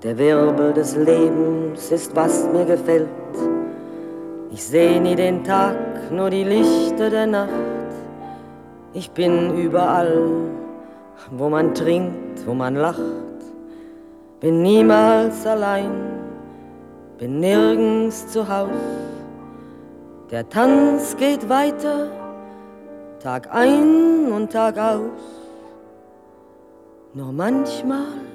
Der Wirbel des Lebens ist, was mir gefällt. Ich seh nie den Tag, nur die Lichter der Nacht. Ich bin überall, wo man trinkt, wo man lacht. Bin niemals allein, bin nirgends zu Haus. Der Tanz geht weiter, Tag ein und Tag aus. Nur manchmal